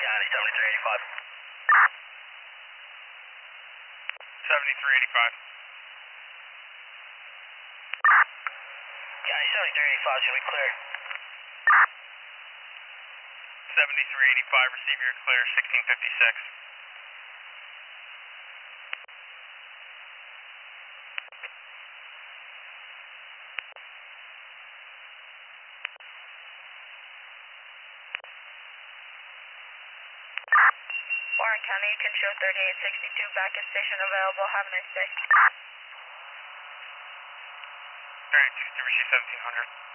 County 7385. 7385. County 7385, should we clear? 7385, receive your clear, 1656. Warren County, you can show 3862, back at station available. Have a nice day. 32 to receive 1700.